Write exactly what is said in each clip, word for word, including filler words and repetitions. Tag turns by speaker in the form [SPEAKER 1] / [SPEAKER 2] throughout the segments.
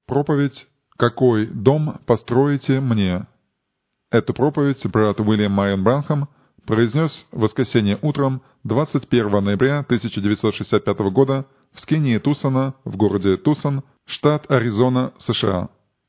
[SPEAKER 1] Проповедь «Какой дом построите мне?» Эту проповедь брат Уильям Майон Бранхам произнес в воскресенье утром двадцать первого ноября тысяча девятьсот шестьдесят пятого года в скинии Тусона в городе Тусон, штат Аризона, США.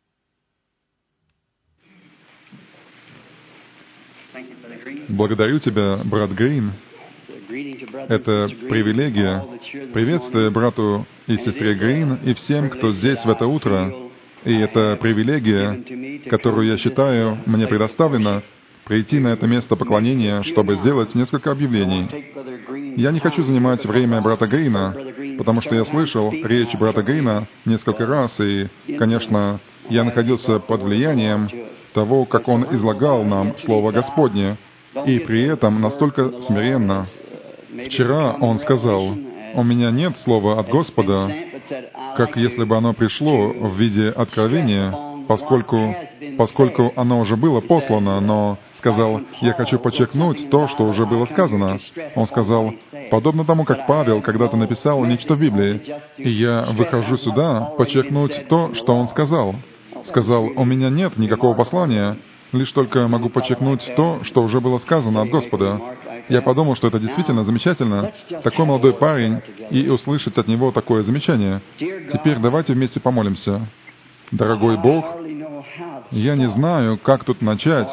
[SPEAKER 1] Благодарю тебя, брат Грин. Это привилегия. Приветствие брату и сестре Грин и всем, кто здесь в это утро. И это привилегия, которую я считаю, мне предоставлена, прийти на это место поклонения, чтобы сделать несколько объявлений. Я не хочу занимать время брата Грина, потому что я слышал речь брата Грина несколько раз, и, конечно, я находился под влиянием того, как он излагал нам Слово Господне, и при этом настолько смиренно. Вчера он сказал: «У меня нет слова от Господа, как если бы оно пришло в виде откровения, поскольку, поскольку оно уже было послано, но сказал, я хочу подчеркнуть то, что уже было сказано». Он сказал, подобно тому, как Павел когда-то написал нечто в Библии, и я выхожу сюда подчеркнуть то, что он сказал. Сказал, у меня нет никакого послания, лишь только могу подчеркнуть то, что уже было сказано от Господа. Я подумал, что это действительно замечательно, такой молодой парень, и услышать от него такое замечание. Теперь давайте вместе помолимся. Дорогой Бог, я не знаю, как тут начать,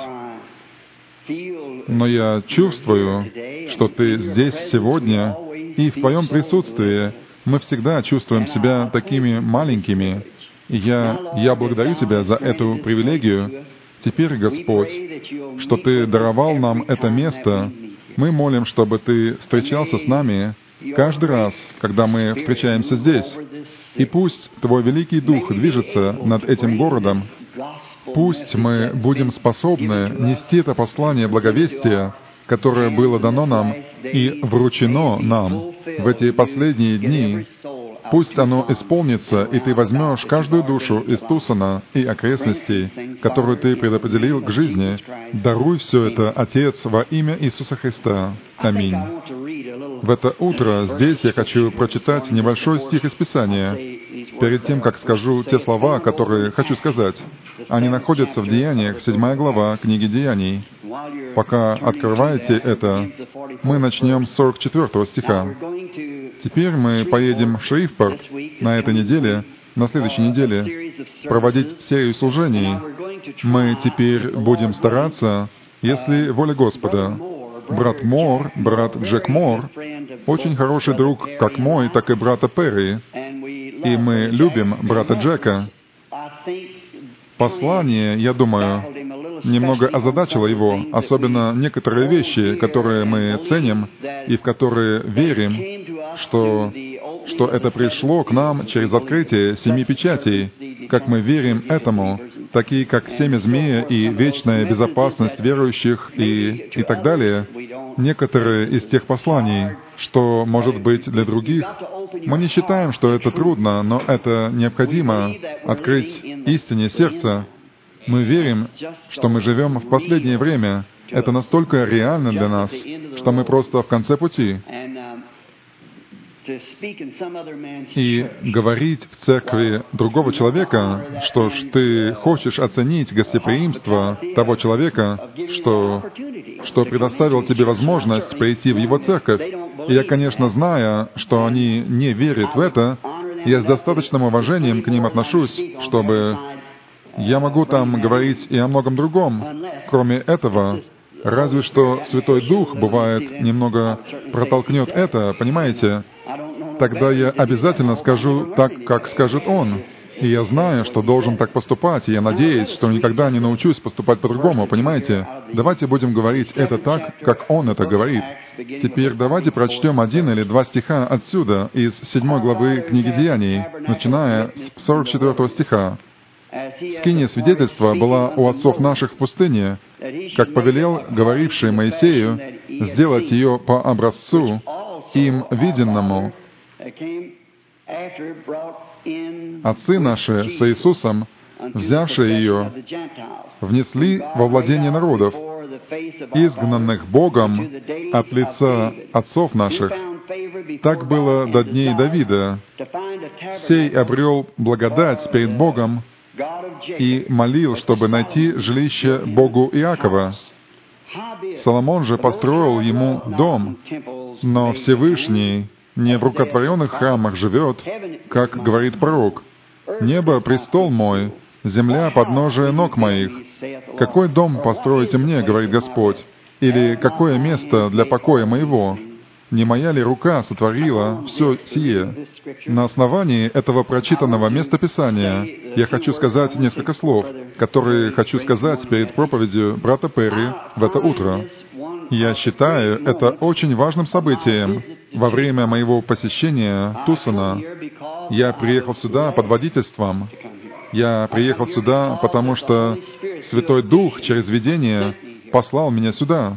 [SPEAKER 1] но я чувствую, что Ты здесь сегодня, и в Твоем присутствии мы всегда чувствуем себя такими маленькими. И я, я благодарю Тебя за эту привилегию. Теперь, Господь, что Ты даровал нам это место, мы молим, чтобы Ты встречался с нами каждый раз, когда мы встречаемся здесь. И пусть Твой Великий Дух движется над этим городом. Пусть мы будем способны нести это послание благовестия, которое было дано нам и вручено нам в эти последние дни. Пусть оно исполнится, и Ты возьмешь каждую душу из Тусона и окрестностей, которую Ты предопределил к жизни. Даруй все это, Отец, во имя Иисуса Христа. Аминь. В это утро здесь я хочу прочитать небольшой стих из Писания, перед тем, как скажу те слова, которые хочу сказать. Они находятся в Деяниях, седьмая глава книги Деяний. Пока открываете это, мы начнем с сорок четвёртого стиха. Теперь мы поедем в Шрифпорт на этой неделе, на следующей неделе, проводить серию служений. Мы теперь будем стараться, если воля Господа. Брат Мор, брат Джек Мор, очень хороший друг как мой, так и брата Перри. И мы любим брата Джека. Послание, я думаю, немного озадачило его, особенно некоторые вещи, которые мы ценим и в которые верим, что, что это пришло к нам через открытие семи печатей, как мы верим этому, такие как семя змея и вечная безопасность верующих и, и так далее. Некоторые из тех посланий, что может быть для других, мы не считаем, что это трудно, но это необходимо открыть истине сердца. Мы верим, что мы живем в последнее время. Это настолько реально для нас, что мы просто в конце пути. И говорить в церкви другого человека, что ж, ты хочешь оценить гостеприимство того человека, что, что предоставил тебе возможность прийти в его церковь. И я, конечно, зная, что они не верят в это, я с достаточным уважением к ним отношусь, чтобы я могу там говорить и о многом другом. Кроме этого, разве что Святой Дух, бывает, немного протолкнет это, понимаете? Тогда я обязательно скажу так, как скажет Он. И я знаю, что должен так поступать, и я надеюсь, что никогда не научусь поступать по-другому, понимаете? Давайте будем говорить это так, как Он это говорит. Теперь давайте прочтем один или два стиха отсюда, из седьмой главы книги Деяний, начиная с сорок четвёртого стиха. «Скиния свидетельства была у отцов наших в пустыне, как повелел говоривший Моисею сделать ее по образцу им виденному. Отцы наши с Иисусом, взявшие ее, внесли во владение народов, изгнанных Богом от лица отцов наших, Так было до дней Давида. Сей обрел благодать перед Богом и молил, чтобы найти жилище Богу Иакова. Соломон же построил ему дом, но Всевышний не в рукотворенных храмах живет, как говорит пророк. «Небо — престол мой, земля — подножие ног моих. Какой дом построите мне, — говорит Господь, — или какое место для покоя моего? Не моя ли рука сотворила все сие?» На основании этого прочитанного местописания я хочу сказать несколько слов, которые хочу сказать перед проповедью брата Перри в это утро. Я считаю это очень важным событием. Во время моего посещения Тусона я приехал сюда под водительством. Я приехал сюда, потому что Святой Дух через видение послал меня сюда.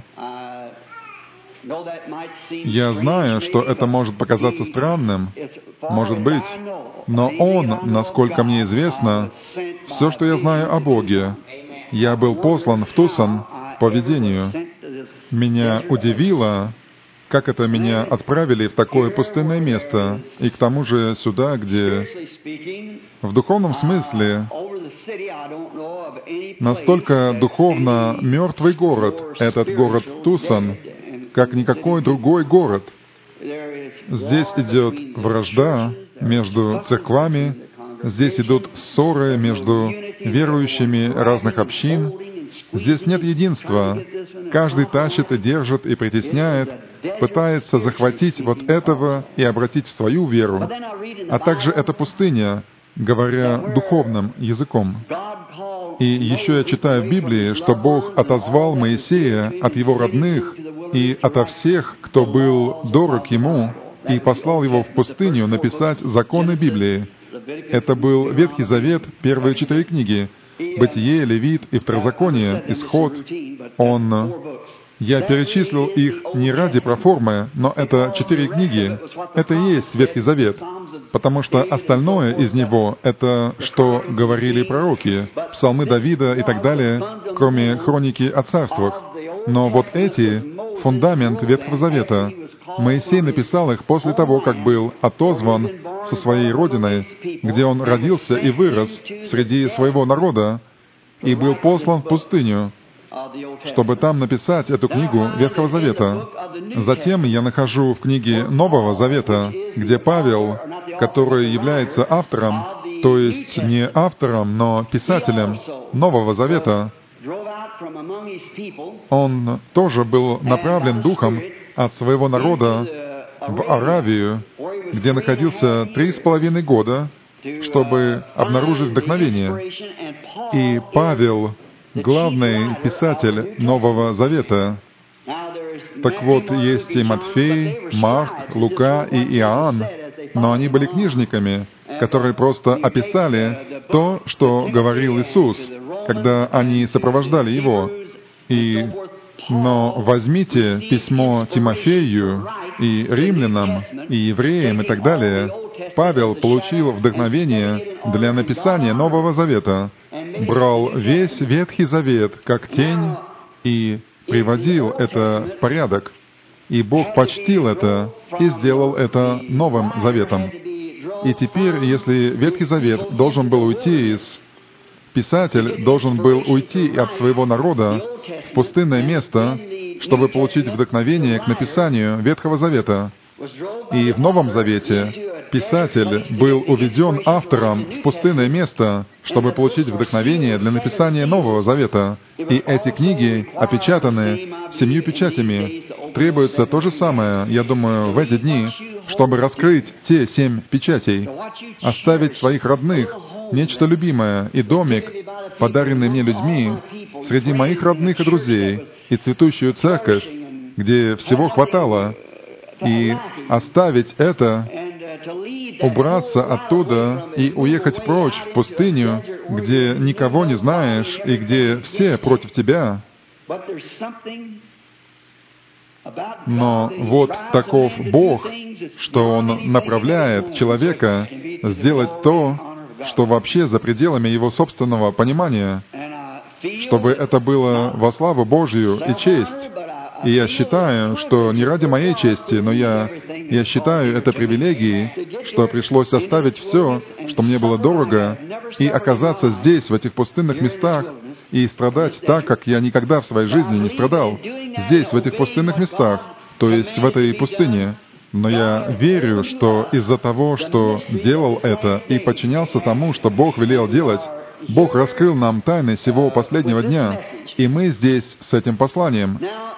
[SPEAKER 1] Я знаю, что это может показаться странным, может быть, но Он, насколько мне известно, все, что я знаю о Боге. Я был послан в Тусон по видению. Меня удивило, как это меня отправили в такое пустынное место, и к тому же сюда, где в духовном смысле настолько духовно мертвый город, этот город Тусон, как никакой другой город. Здесь идет вражда между церквами, здесь идут ссоры между верующими разных общин. Здесь нет единства. Каждый тащит и держит и притесняет, пытается захватить вот этого и обратить в свою веру. А также это пустыня, говоря духовным языком. И еще я читаю в Библии, что Бог отозвал Моисея от его родных и ото всех, кто был дорог ему, и послал его в пустыню написать законы Библии. Это был Ветхий Завет, первые четыре книги. Бытие, Левит и Второзаконие, Исход. Он... Я перечислил их не ради проформы, но это четыре книги. Это и есть Ветхий Завет. Потому что остальное из него — это что говорили пророки, псалмы Давида и так далее, кроме хроники о царствах. Но вот эти — фундамент Ветхого Завета. Моисей написал их после того, как был отозван со своей родиной, где он родился и вырос среди своего народа, и был послан в пустыню, чтобы там написать эту книгу Ветхого Завета. Затем я нахожу в книге Нового Завета, где Павел, который является автором, то есть не автором, но писателем Нового Завета, он тоже был направлен Духом от своего народа в Аравию, где находился три с половиной года, чтобы обнаружить вдохновение. И Павел — главный писатель Нового Завета. Так вот, есть и Матфей, Марк, Лука и Иоанн, но они были книжниками, которые просто описали то, что говорил Иисус, когда они сопровождали Его. И, но возьмите письмо Тимофею и римлянам, и евреям и так далее. Павел получил вдохновение для написания Нового Завета, брал весь Ветхий Завет как тень и приводил это в порядок. И Бог почтил это и сделал это Новым Заветом. И теперь, если Ветхий Завет должен был уйти из... Писатель должен был уйти от своего народа в пустынное место, чтобы получить вдохновение к написанию Ветхого Завета. И в Новом Завете писатель был уведен автором в пустынное место, чтобы получить вдохновение для написания Нового Завета. И эти книги опечатаны семью печатями. Требуется то же самое, я думаю, в эти дни, чтобы раскрыть те семь печатей, оставить своих родных, нечто любимое и домик, подаренный мне людьми, среди моих родных и друзей, и цветущую церковь, где всего хватало, и оставить это, убраться оттуда и уехать прочь в пустыню, где никого не знаешь и где все против тебя. Но вот таков Бог, что Он направляет человека сделать то, что вообще за пределами его собственного понимания, чтобы это было во славу Божью и честь. И я считаю, что не ради моей чести, но я, я считаю это привилегией, что пришлось оставить все, что мне было дорого, и оказаться здесь, в этих пустынных местах, и страдать так, как я никогда в своей жизни не страдал. Здесь, в этих пустынных местах, то есть в этой пустыне. Но я верю, что из-за того, что делал это и подчинялся тому, что Бог велел делать, Бог раскрыл нам тайны сего последнего дня, и мы здесь с этим посланием.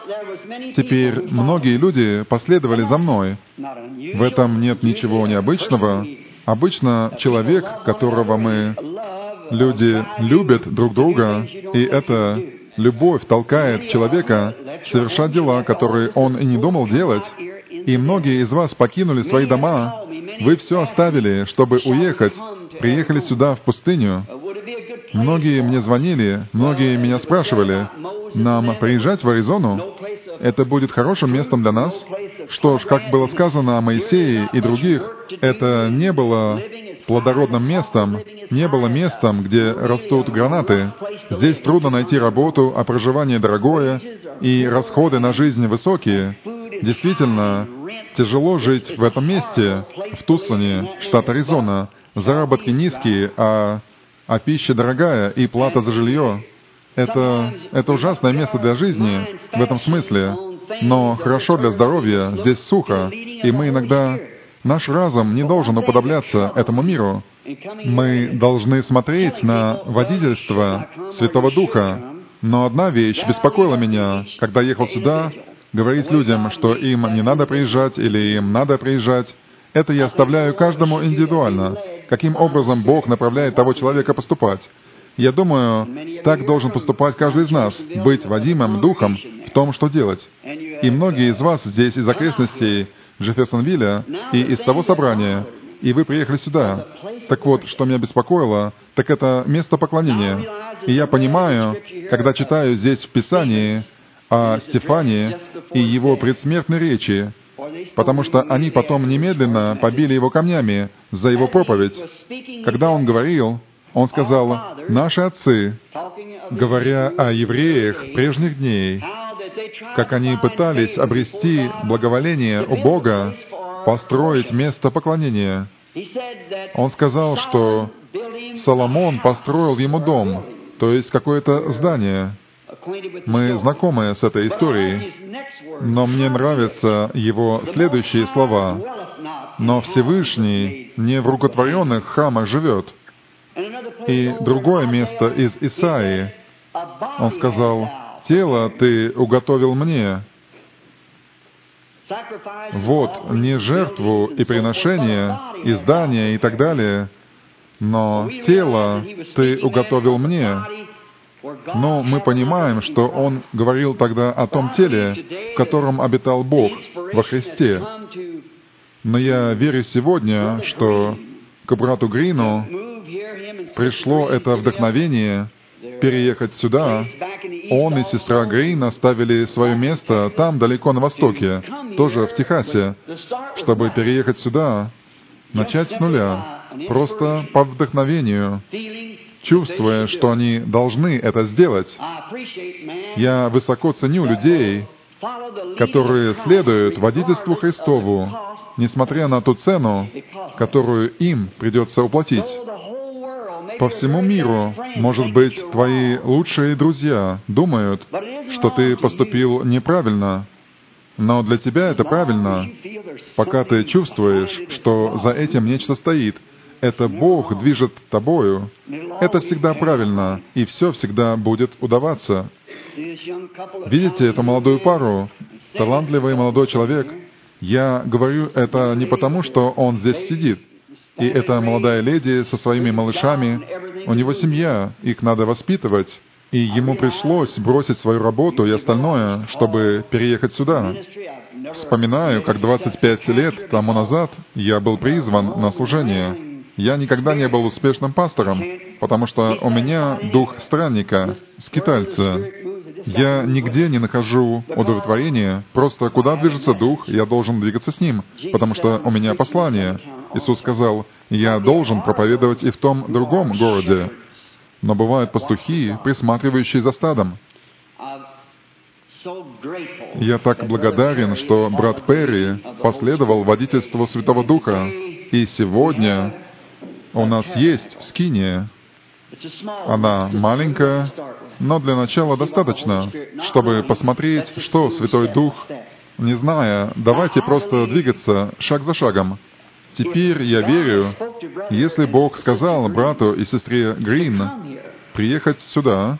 [SPEAKER 1] Теперь многие люди последовали за мной. В этом нет ничего необычного. Обычно человек, которого мы... Люди любят друг друга, и эта любовь толкает человека совершать дела, которые он и не думал делать. И многие из вас покинули свои дома, вы все оставили, чтобы уехать, приехали сюда, в пустыню. Многие мне звонили, многие меня спрашивали, нам приезжать в Аризону? Это будет хорошим местом для нас? Что ж, как было сказано о Моисее и других, это не было плодородным местом, не было местом, где растут гранаты. Здесь трудно найти работу, а проживание дорогое, и расходы на жизнь высокие. Действительно, тяжело жить в этом месте, в Туцоне, штат Аризона. Заработки низкие, а, а пища дорогая и плата за жилье. Это, это ужасное место для жизни в этом смысле, но хорошо для здоровья, здесь сухо, и мы иногда... Наш разум не должен уподобляться этому миру. Мы должны смотреть на водительство Святого Духа. Но одна вещь беспокоила меня, когда ехал сюда, говорить людям, что им не надо приезжать или им надо приезжать. Это я оставляю каждому индивидуально. Каким образом Бог направляет того человека поступать? Я думаю, так должен поступать каждый из нас, быть водимым Духом в том, что делать. И многие из вас здесь из окрестностей Джефферсонвилля и из того собрания, и вы приехали сюда. Так вот, что меня беспокоило, так это место поклонения. И я понимаю, когда читаю здесь в Писании о Стефане и его предсмертной речи, потому что они потом немедленно побили его камнями за его проповедь. Когда он говорил, он сказал, «Наши отцы, говоря о евреях прежних дней, как они пытались обрести благоволение у Бога, построить место поклонения». Он сказал, что Соломон построил ему дом, то есть какое-то здание. Мы знакомы с этой историей, но мне нравятся его следующие слова. «Но Всевышний не в рукотворенных храмах живет». И другое место из Исаии. Он сказал, «Тело ты уготовил мне». Вот не жертву и приношение, и здание и так далее, но тело ты уготовил мне. Но мы понимаем, что он говорил тогда о том теле, в котором обитал Бог во Христе. Но я верю сегодня, что к брату Грину пришло это вдохновение переехать сюда. Он и сестра Грин оставили свое место там, далеко на востоке, тоже в Техасе, чтобы переехать сюда, начать с нуля, просто по вдохновению, чувствуя, что они должны это сделать. Я высоко ценю людей, которые следуют водительству Христову, несмотря на ту цену, которую им придется уплатить. По всему миру, может быть, твои лучшие друзья думают, что ты поступил неправильно, но для тебя это правильно, пока ты чувствуешь, что за этим нечто стоит. Это Бог движет тобою. Это всегда правильно, и все всегда будет удаваться. Видите эту молодую пару? Талантливый молодой человек. Я говорю это не потому, что он здесь сидит. И эта молодая леди со своими малышами, у него семья, их надо воспитывать. И ему пришлось бросить свою работу и остальное, чтобы переехать сюда. Вспоминаю, как двадцать пять лет тому назад я был призван на служение. Я никогда не был успешным пастором, потому что у меня дух странника, скитальца. Я нигде не нахожу удовлетворения, просто куда движется дух, я должен двигаться с ним, потому что у меня послание. Иисус сказал, я должен проповедовать и в том другом городе. Но бывают пастухи, присматривающие за стадом. Я так благодарен, что брат Перри последовал водительству Святого Духа, и сегодня у нас есть скиния. Она маленькая, но для начала достаточно, чтобы посмотреть, что Святой Дух, не зная, давайте просто двигаться шаг за шагом. Теперь я верю, если Бог сказал брату и сестре Грин приехать сюда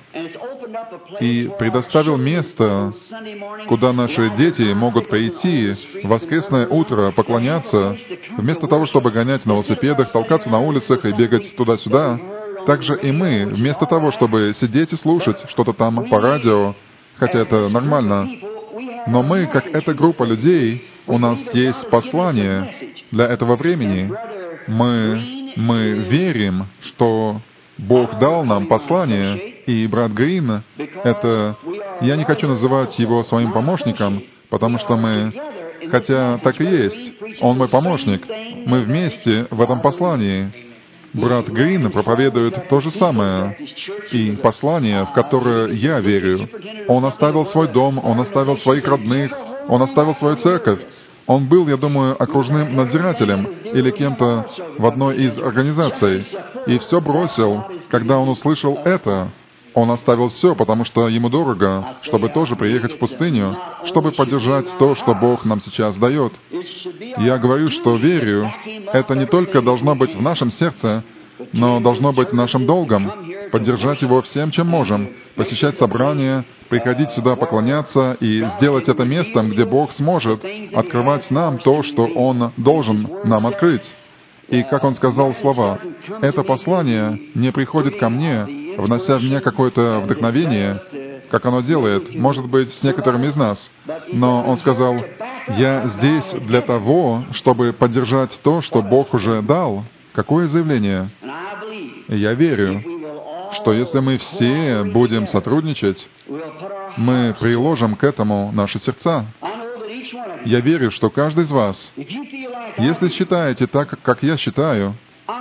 [SPEAKER 1] и предоставил место, куда наши дети могут прийти в воскресное утро, поклоняться, вместо того, чтобы гонять на велосипедах, толкаться на улицах и бегать туда-сюда, также и мы, вместо того, чтобы сидеть и слушать что-то там по радио, хотя это нормально, но мы, как эта группа людей, у нас есть послание для этого времени. Мы, мы верим, что Бог дал нам послание, и брат Грин, это... Я не хочу называть его своим помощником, потому что мы... Хотя так и есть, он мой помощник. Мы вместе в этом послании. Брат Грин проповедует то же самое, и послание, в которое я верю. Он оставил свой дом, он оставил своих родных, он оставил свою церковь. Он был, я думаю, окружным надзирателем или кем-то в одной из организаций, и все бросил, когда он услышал это. Он оставил все, потому что ему дорого, чтобы тоже приехать в пустыню, чтобы поддержать то, что Бог нам сейчас дает. Я говорю, что верю, это не только должно быть в нашем сердце, но должно быть нашим долгом, поддержать его всем, чем можем, посещать собрания, приходить сюда поклоняться и сделать это местом, где Бог сможет открывать нам то, что Он должен нам открыть. И, как он сказал слова, это послание не приходит ко мне, внося в меня какое-то вдохновение, как оно делает, может быть, с некоторыми из нас. Но он сказал, я здесь для того, чтобы поддержать то, что Бог уже дал. Какое заявление? Я верю, что если мы все будем сотрудничать, мы приложим к этому наши сердца. Я верю, что каждый из вас, если считаете так, как я считаю,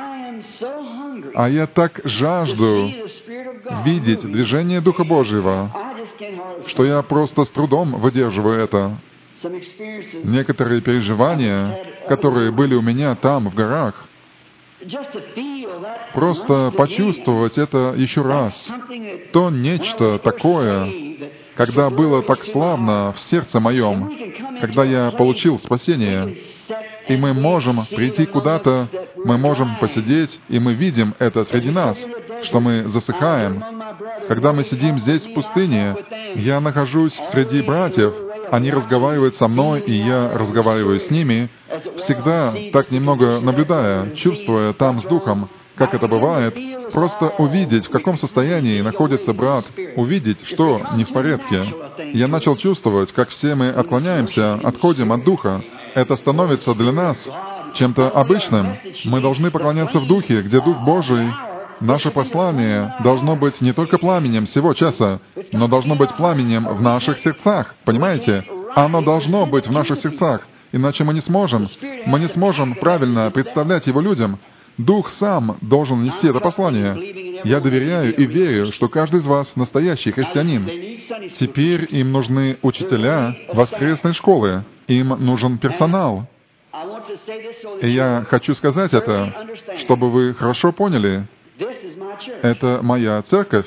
[SPEAKER 1] а я так жажду видеть движение Духа Божьего, что я просто с трудом выдерживаю это. Некоторые переживания, которые были у меня там, в горах, просто почувствовать это еще раз. То нечто такое, когда было так славно в сердце моем, когда я получил спасение, и мы можем прийти куда-то, мы можем посидеть, и мы видим это среди нас, что мы засыхаем. Когда мы сидим здесь в пустыне, я нахожусь среди братьев, они разговаривают со мной, и я разговариваю с ними, всегда так немного наблюдая, чувствуя там с Духом, как это бывает, просто увидеть, в каком состоянии находится брат, увидеть, что не в порядке. Я начал чувствовать, как все мы отклоняемся, отходим от Духа. Это становится для нас чем-то обычным. Мы должны поклоняться в Духе, где Дух Божий. Наше послание должно быть не только пламенем сего часа, но должно быть пламенем в наших сердцах. Понимаете? Оно должно быть в наших сердцах. Иначе мы не сможем. Мы не сможем правильно представлять его людям. Дух сам должен нести это послание. Я доверяю и верю, что каждый из вас настоящий христианин. Теперь им нужны учителя воскресной школы. Им нужен персонал. И я хочу сказать это, чтобы вы хорошо поняли. Это моя церковь.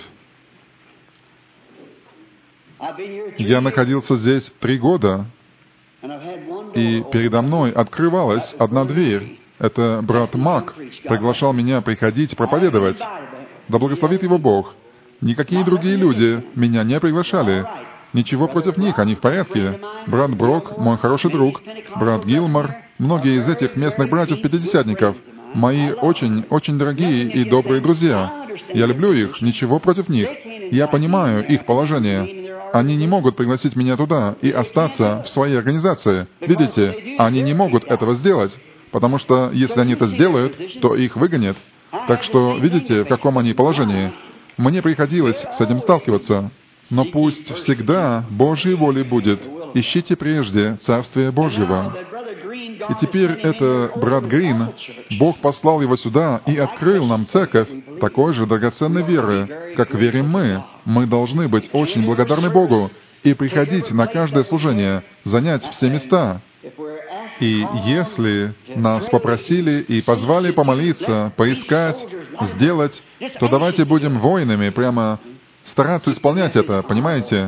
[SPEAKER 1] Я находился здесь три года, и передо мной открывалась одна дверь. Это брат Мак приглашал меня приходить проповедовать. Да благословит его Бог. Никакие другие люди меня не приглашали. Ничего против них, они в порядке. Брат Брок, мой хороший друг, брат Гилмор, многие из этих местных братьев-пятидесятников, мои очень-очень дорогие и добрые друзья. Я люблю их, ничего против них. Я понимаю их положение. Они не могут пригласить меня туда и остаться в своей организации. Видите, они не могут этого сделать, потому что если они это сделают, то их выгонят. Так что, видите, в каком они положении. Мне приходилось с этим сталкиваться. Но пусть всегда Божьей волей будет. Ищите прежде Царствие Божьего. И теперь это брат Грин. Бог послал его сюда и открыл нам церковь такой же драгоценной веры, как верим мы. Мы должны быть очень благодарны Богу. и приходить на каждое служение, занять все места. И если нас попросили и позвали помолиться, поискать, сделать, то давайте будем воинами, прямо стараться исполнять это, понимаете?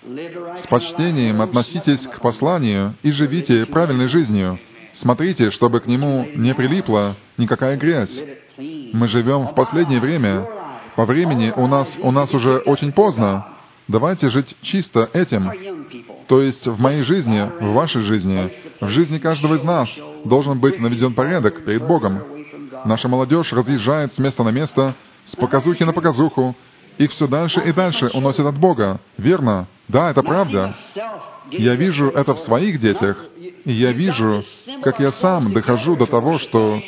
[SPEAKER 1] С почтением относитесь к посланию и живите правильной жизнью. Смотрите, чтобы к нему не прилипла никакая грязь. Мы живем в последнее время. По времени у нас, у нас уже очень поздно. Давайте жить чисто этим. То есть в моей жизни, в вашей жизни, в жизни каждого из нас должен быть наведен порядок перед Богом. Наша молодежь разъезжает с места на место, с показухи на показуху, их все дальше и дальше уносят от Бога. Верно? Да, это правда. Я вижу это в своих детях, и я вижу, как я сам дохожу до того, что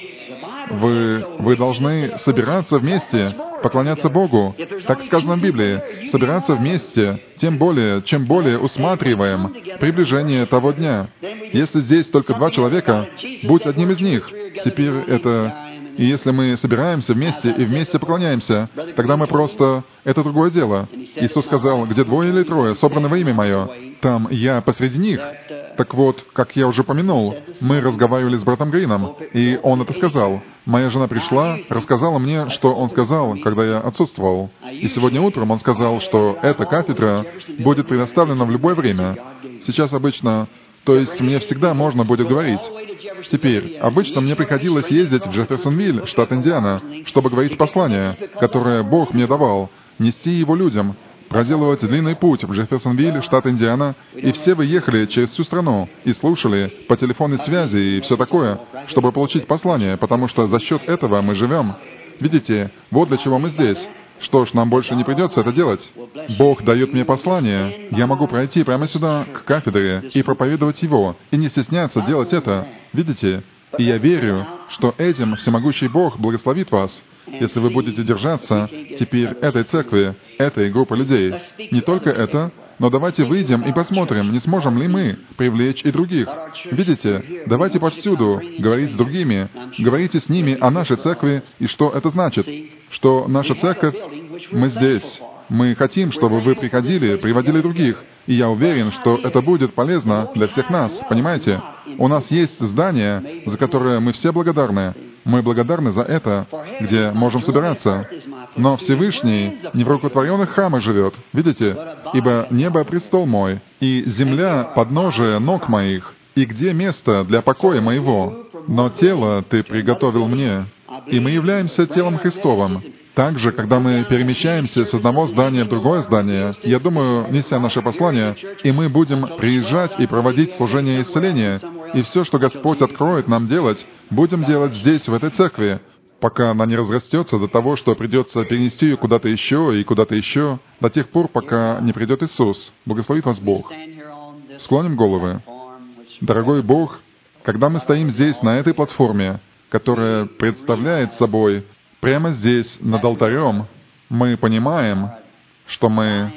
[SPEAKER 1] вы, вы должны собираться вместе, поклоняться Богу. Так сказано в Библии. Собираться вместе, тем более, чем более усматриваем приближение того дня. Если здесь только два человека, будь одним из них. Теперь это... И если мы собираемся вместе и вместе поклоняемся, тогда мы просто... Это другое дело. Иисус сказал, где двое или трое собраны во имя Мое, там я посреди них. Так вот, как я уже упомянул, мы разговаривали с братом Грином, и он это сказал. Моя жена пришла, рассказала мне, что он сказал, когда я отсутствовал. И сегодня утром он сказал, что эта кафедра будет предоставлена в любое время. Сейчас обычно... То есть мне всегда можно будет говорить. Теперь, обычно мне приходилось ездить в Джефферсонвиль, штат Индиана, чтобы говорить послание, которое Бог мне давал, нести его людям, проделывать длинный путь в Джефферсонвиль, штат Индиана, и все вы ехали через всю страну и слушали по телефонной связи и все такое, чтобы получить послание, потому что за счет этого мы живем. Видите, вот для чего мы здесь. Что ж, нам больше не придется это делать. Бог дает мне послание. Я могу пройти прямо сюда, к кафедре, и проповедовать его, и не стесняться делать это. Видите? И я верю, что этим всемогущий Бог благословит вас, если вы будете держаться теперь этой церкви, этой группы людей. Не только это, но давайте выйдем и посмотрим, не сможем ли мы привлечь и других. Видите, давайте повсюду говорить с другими, говорите с ними о нашей церкви и что это значит. Что наша церковь, мы здесь, мы хотим, чтобы вы приходили, приводили других. И я уверен, что это будет полезно для всех нас, понимаете? У нас есть здание, за которое мы все благодарны. Мы благодарны за это, где можем собираться. Но Всевышний не в рукотворенных храмах живет, видите? Ибо небо — престол мой, и земля — подножие ног моих. И где место для покоя моего? Но тело Ты приготовил мне. И мы являемся телом Христовым. Также, когда мы перемещаемся с одного здания в другое здание, я думаю, неся наше послание, и мы будем приезжать и проводить служение исцеления, и все, что Господь откроет нам делать, будем делать здесь, в этой церкви, пока она не разрастется до того, что придется перенести ее куда-то еще и куда-то еще, до тех пор, пока не придет Иисус. Благословит вас Бог. Склоним головы. Дорогой Бог, когда мы стоим здесь, на этой платформе, которая представляет собой прямо здесь, над алтарем, мы понимаем, что мы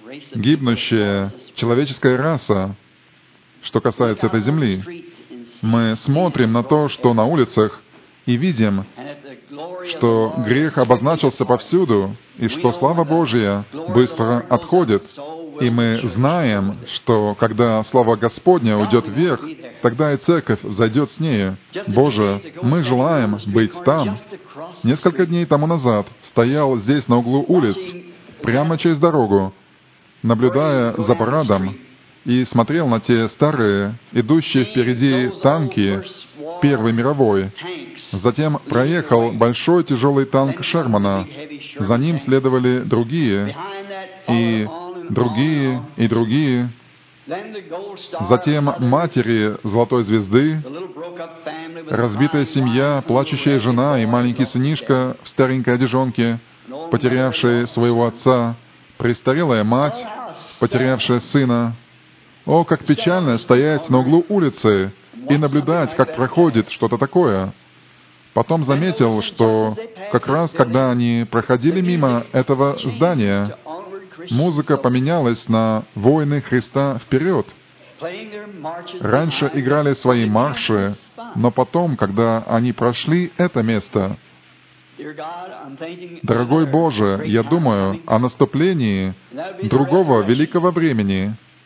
[SPEAKER 1] гибнущая человеческая раса, что касается этой земли. Мы смотрим на то, что на улицах, и видим, что грех обозначился повсюду, и что слава Божья быстро отходит. И мы знаем, что когда слава Господня уйдет вверх, тогда и церковь зайдет с нею. Боже, мы желаем быть там. Несколько дней тому назад стоял здесь на углу улиц, прямо через дорогу, наблюдая за парадом, и смотрел на те старые, идущие впереди танки Первой мировой. Затем проехал большой тяжелый танк Шермана. За ним следовали другие, и другие, и другие. Затем матери Золотой Звезды, разбитая семья, плачущая жена и маленький сынишка в старенькой одежонке, потерявшие своего отца, престарелая мать, потерявшая сына. О, как печально стоять на углу улицы и наблюдать, как проходит что-то такое. Потом заметил, что как раз когда они проходили мимо этого здания, музыка поменялась на «Воины Христа вперед». Раньше играли свои марши, но потом, когда они прошли это место, дорогой Боже, я думаю о наступлении другого великого времени,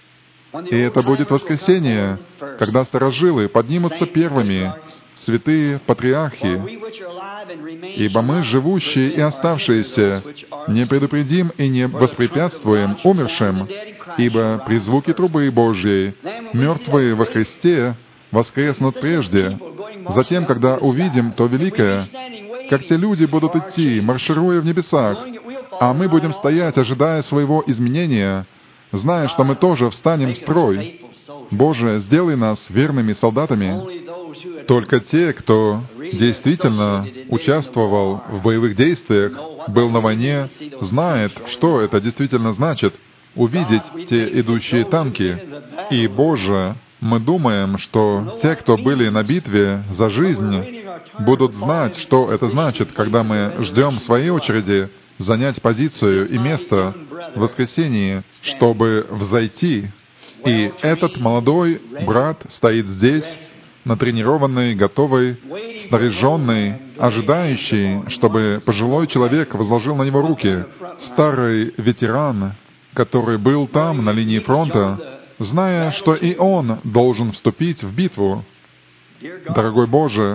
[SPEAKER 1] И это будет воскресение, когда старожилы поднимутся первыми, святые патриархи, ибо мы, живущие и оставшиеся, не предупредим и не воспрепятствуем умершим, ибо при звуке трубы Божьей мертвые во Христе воскреснут прежде. Затем, когда увидим то великое, как те люди будут идти, маршируя в небесах, а мы будем стоять, ожидая своего изменения, зная, что мы тоже встанем в строй. Боже, сделай нас верными солдатами. Только те, кто действительно участвовал в боевых действиях, был на войне, знает, что это действительно значит — увидеть те идущие танки. И, Боже, мы думаем, что те, кто были на битве за жизнь, будут знать, что это значит, когда мы ждем своей очереди занять позицию и место в воскресении, чтобы взойти. И этот молодой брат стоит здесь, натренированный, готовый, снаряженный, ожидающий, чтобы пожилой человек возложил на него руки. Старый ветеран, который был там, на линии фронта, зная, что и он должен вступить в битву. Дорогой Боже,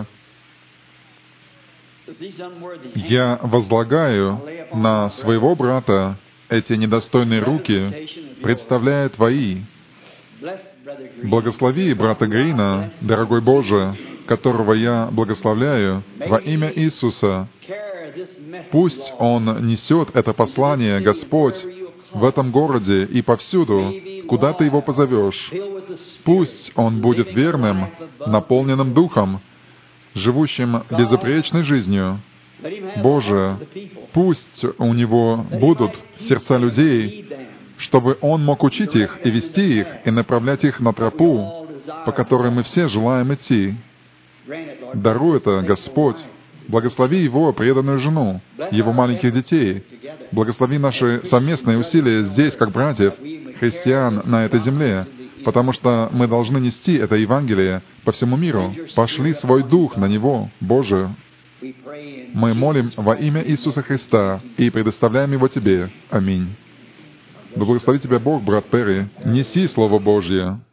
[SPEAKER 1] я возлагаю на своего брата эти недостойные руки, представляя Твои. Благослови брата Грина, дорогой Боже, которого я благословляю во имя Иисуса. Пусть он несет это послание, Господь, в этом городе и повсюду, куда Ты его позовешь. Пусть он будет верным, наполненным Духом, живущим безупречной жизнью. Боже, пусть у него будут сердца людей, чтобы он мог учить их и вести их, и направлять их на тропу, по которой мы все желаем идти. Даруй это, Господь. Благослови его преданную жену, его маленьких детей. Благослови наши совместные усилия здесь, как братьев, христиан на этой земле, потому что мы должны нести это Евангелие по всему миру. Пошли свой дух на него, Боже. Мы молим во имя Иисуса Христа и предоставляем его Тебе. Аминь. Да благослови тебя Бог, брат Перри. Неси Слово Божье.